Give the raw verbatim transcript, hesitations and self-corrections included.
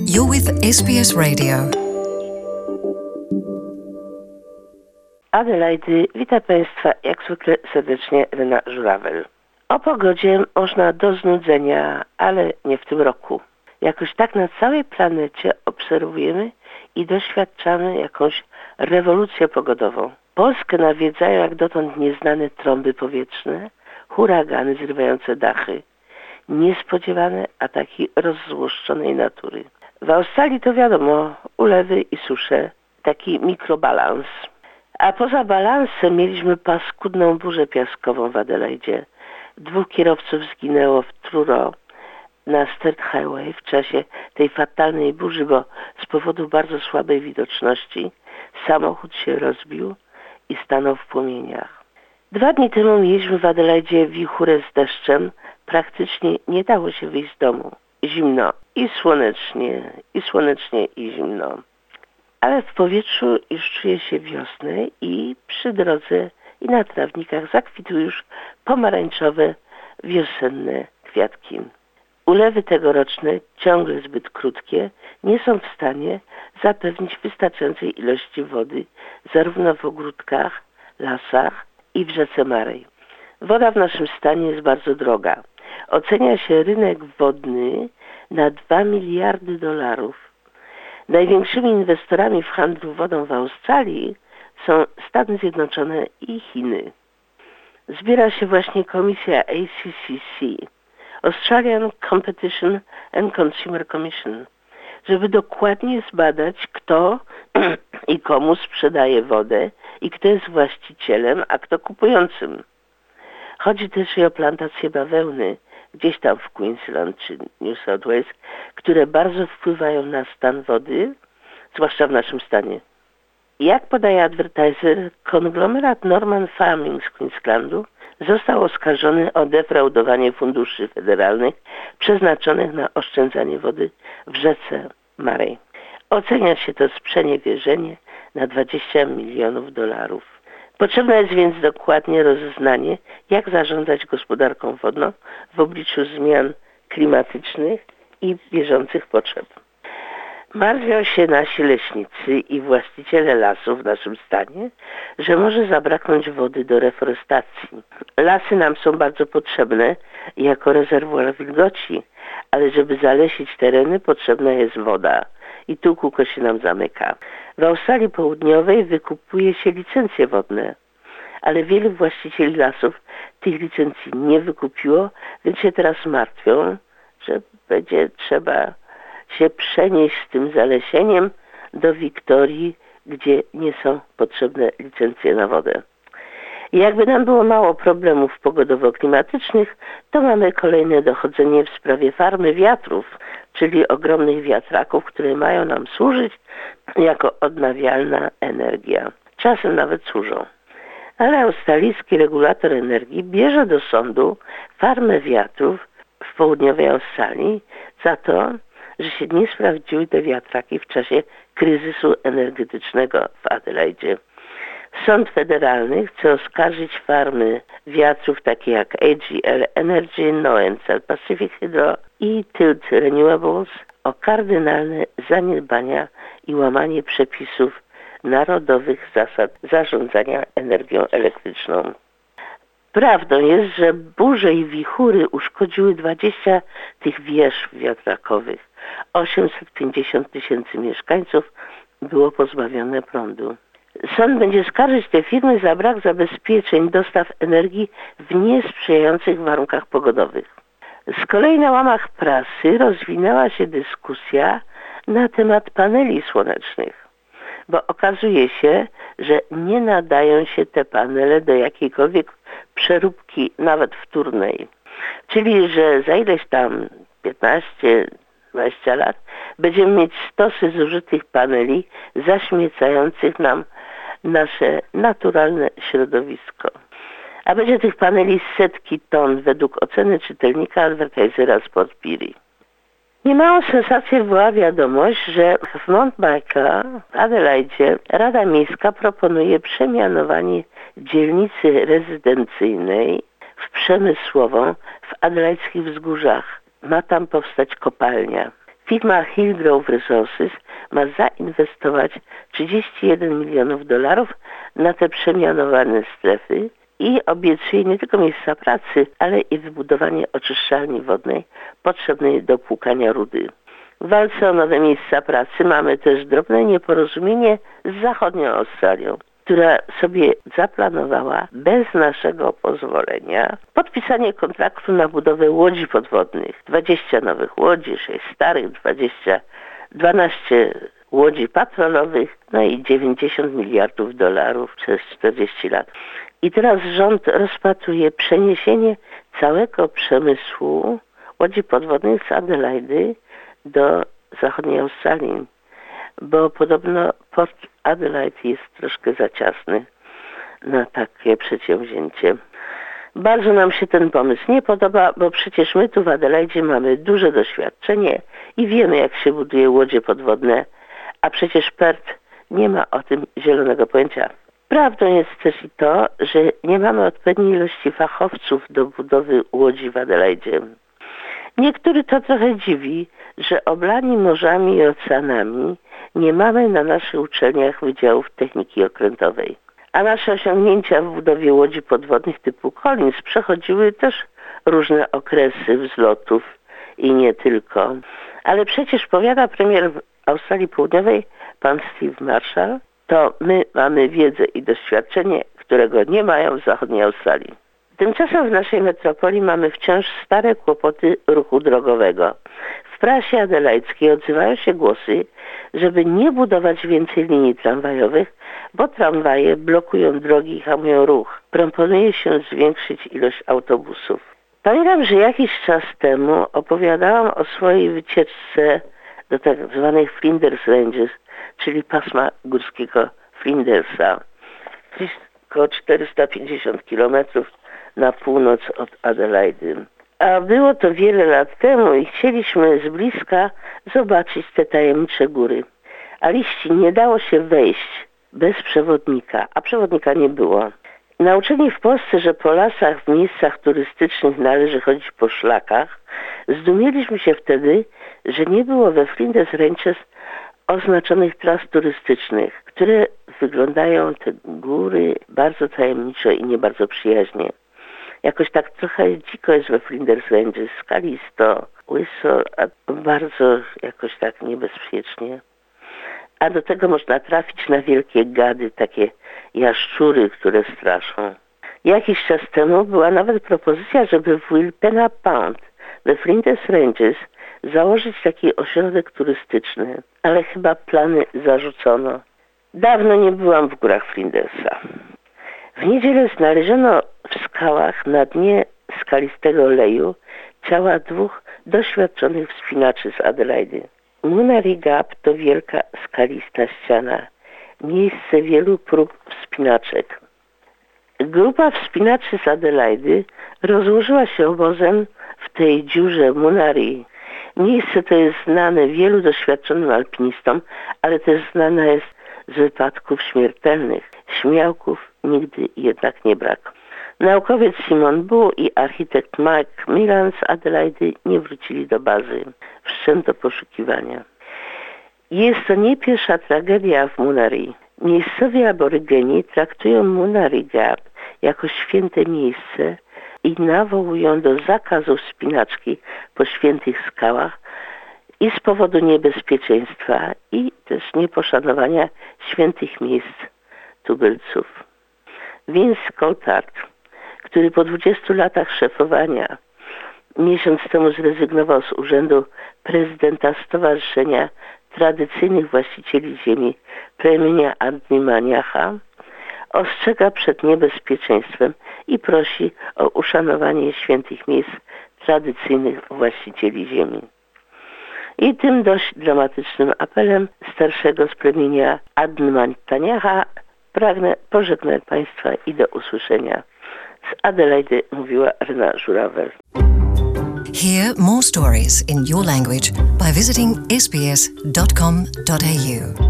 You're with S B S Radio. Adelaide, witam Państwa jak zwykle serdecznie, Elena Żurawel. O pogodzie można do znudzenia, ale nie w tym roku. Jakoś tak na całej planecie obserwujemy i doświadczamy jakąś rewolucję pogodową. Polskę nawiedzają jak dotąd nieznane trąby powietrzne, huragany zrywające dachy, niespodziewane ataki rozzłoszczonej natury. W Australii to wiadomo, ulewy i susze, taki mikrobalans. A poza balansem mieliśmy paskudną burzę piaskową w Adelaide. Dwóch kierowców zginęło w Truro na Sturt Highway w czasie tej fatalnej burzy, bo z powodu bardzo słabej widoczności samochód się rozbił i stanął w płomieniach. Dwa dni temu mieliśmy w Adelaide wichurę z deszczem. Praktycznie nie dało się wyjść z domu. Zimno i słonecznie, i słonecznie, i zimno. Ale w powietrzu już czuje się wiosnę i przy drodze i na trawnikach zakwitły już pomarańczowe, wiosenne kwiatki. Ulewy tegoroczne, ciągle zbyt krótkie, nie są w stanie zapewnić wystarczającej ilości wody zarówno w ogródkach, lasach i w rzece Murray. Woda w naszym stanie jest bardzo droga. Ocenia się rynek wodny na dwa miliardy dolarów. Największymi inwestorami w handlu wodą w Australii są Stany Zjednoczone i Chiny. Zbiera się właśnie komisja A C C C, Australian Competition and Consumer Commission, żeby dokładnie zbadać, kto i komu sprzedaje wodę i kto jest właścicielem, a kto kupującym. Chodzi też i o plantacje bawełny, gdzieś tam w Queensland czy New South Wales, które bardzo wpływają na stan wody, zwłaszcza w naszym stanie. Jak podaje advertiser, konglomerat Norman Farming z Queenslandu został oskarżony o defraudowanie funduszy federalnych przeznaczonych na oszczędzanie wody w rzece Murray. Ocenia się to sprzeniewierzenie na dwadzieścia milionów dolarów. Potrzebne jest więc dokładnie rozeznanie, jak zarządzać gospodarką wodną w obliczu zmian klimatycznych i bieżących potrzeb. Martwią się nasi leśnicy i właściciele lasów w naszym stanie, że może zabraknąć wody do reforestacji. Lasy nam są bardzo potrzebne jako rezerwuar wilgoci, ale żeby zalesić tereny, potrzebna jest woda. I tu kółko się nam zamyka. W Australii Południowej wykupuje się licencje wodne, ale wielu właścicieli lasów tych licencji nie wykupiło, więc się teraz martwią, że będzie trzeba się przenieść z tym zalesieniem do Wiktorii, gdzie nie są potrzebne licencje na wodę. I jakby nam było mało problemów pogodowo-klimatycznych, to mamy kolejne dochodzenie w sprawie farmy wiatrów, czyli ogromnych wiatraków, które mają nam służyć jako odnawialna energia. Czasem nawet służą. Ale australijski regulator energii bierze do sądu farmę wiatrów w południowej Australii za to, że się nie sprawdziły te wiatraki w czasie kryzysu energetycznego w Adelaide. Sąd federalny chce oskarżyć farmy wiatrów takie jak A G L Energy, Noencel Pacific Hydro i Tilt Renewables o kardynalne zaniedbania i łamanie przepisów narodowych zasad zarządzania energią elektryczną. Prawdą jest, że burze i wichury uszkodziły dwadzieścia tych wież wiatrakowych. osiemset pięćdziesiąt tysięcy mieszkańców było pozbawione prądu. Sąd będzie skarżyć te firmy za brak zabezpieczeń dostaw energii w niesprzyjających warunkach pogodowych. Z kolei na łamach prasy rozwinęła się dyskusja na temat paneli słonecznych, bo okazuje się, że nie nadają się te panele do jakiejkolwiek przeróbki, nawet wtórnej. Czyli, że za ileś tam piętnaście dwadzieścia lat będziemy mieć stosy zużytych paneli zaśmiecających nam nasze naturalne środowisko. A będzie tych paneli setki ton według oceny czytelnika advertisera Sport Piri. Niemałą sensację wywołała wiadomość, że w Mount Barker w Adelaide Rada Miejska proponuje przemianowanie dzielnicy rezydencyjnej w przemysłową w adelaidzkich wzgórzach. Ma tam powstać kopalnia. Firma Hillgrove Resources ma zainwestować trzydzieści jeden milionów dolarów na te przemianowane strefy i obiecuje nie tylko miejsca pracy, ale i wybudowanie oczyszczalni wodnej potrzebnej do płukania rudy. W walce o nowe miejsca pracy mamy też drobne nieporozumienie z zachodnią Australią, która sobie zaplanowała bez naszego pozwolenia podpisanie kontraktu na budowę łodzi podwodnych. dwadzieścia nowych łodzi, sześć starych, dwadzieścia, dwanaście łodzi patrolowych, no i dziewięćdziesiąt miliardów dolarów przez czterdzieści lat. I teraz rząd rozpatruje przeniesienie całego przemysłu łodzi podwodnych z Adelaidy do zachodniej Australii, bo podobno port Adelaide jest troszkę za ciasny na takie przedsięwzięcie. Bardzo nam się ten pomysł nie podoba, bo przecież my tu w Adelaidzie mamy duże doświadczenie i wiemy, jak się buduje łodzie podwodne, a przecież Perth nie ma o tym zielonego pojęcia. Prawdą jest też i to, że nie mamy odpowiedniej ilości fachowców do budowy łodzi w Adelaidzie. Niektórych to trochę dziwi, że oblani morzami i oceanami nie mamy na naszych uczelniach wydziałów techniki okrętowej. A nasze osiągnięcia w budowie łodzi podwodnych typu Collins przechodziły też różne okresy wzlotów i nie tylko. Ale przecież powiada premier Australii Południowej, pan Steve Marshall, to my mamy wiedzę i doświadczenie, którego nie mają w zachodniej Australii. Tymczasem w naszej metropolii mamy wciąż stare kłopoty ruchu drogowego. W prasie adelaidzkiej odzywają się głosy, żeby nie budować więcej linii tramwajowych, bo tramwaje blokują drogi i hamują ruch. Proponuje się zwiększyć ilość autobusów. Pamiętam, że jakiś czas temu opowiadałam o swojej wycieczce do tak zwanych Flinders Ranges, czyli pasma górskiego Flindersa. Gdzieś około czterysta pięćdziesiąt kilometrów na północ od Adelaidy. A było to wiele lat temu i chcieliśmy z bliska zobaczyć te tajemnicze góry. A liści nie dało się wejść bez przewodnika, a przewodnika nie było. Nauczeni w Polsce, że po lasach w miejscach turystycznych należy chodzić po szlakach, zdumieliśmy się wtedy, że nie było we Flinders Ranges oznaczonych tras turystycznych, które wyglądają te góry bardzo tajemniczo i nie bardzo przyjaźnie. Jakoś tak trochę dziko jest we Flinders Ranges, skalisto, łyso, a bardzo jakoś tak niebezpiecznie. A do tego można trafić na wielkie gady, takie jaszczury, które straszą. Jakiś czas temu była nawet propozycja, żeby w Wilpena Pound we Flinders Ranges założyć taki ośrodek turystyczny, ale chyba plany zarzucono. Dawno nie byłam w górach Flindersa. W niedzielę znaleziono w skałach na dnie skalistego leju ciała dwóch doświadczonych wspinaczy z Adelaidy. Munari Gap to wielka skalista ściana, miejsce wielu prób wspinaczek. Grupa wspinaczy z Adelaidy rozłożyła się obozem w tej dziurze Munari. Miejsce to jest znane wielu doświadczonym alpinistom, ale też znane jest z wypadków śmiertelnych. Śmiałków nigdy jednak nie brak. Naukowiec Simon Bull i architekt Mike Millan z Adelaidy nie wrócili do bazy. Wszczęto poszukiwania. Jest to nie pierwsza tragedia w Munari. Miejscowi aborygeni traktują Munari Gap jako święte miejsce i nawołują do zakazu wspinaczki po świętych skałach i z powodu niebezpieczeństwa i też nieposzanowania świętych miejsc tubylców. Vince Coulthard, który po dwudziestu latach szefowania miesiąc temu zrezygnował z urzędu prezydenta Stowarzyszenia Tradycyjnych Właścicieli Ziemi plemienia Adnimaniacha, ostrzega przed niebezpieczeństwem i prosi o uszanowanie świętych miejsc tradycyjnych właścicieli ziemi. I tym dość dramatycznym apelem starszego z plemienia Adnimaniacha pragnę pożegnać Państwa i do usłyszenia. Z Adelaidy mówiła Rena Żurawel. Hear more stories in your language by visiting s b s dot com dot a u.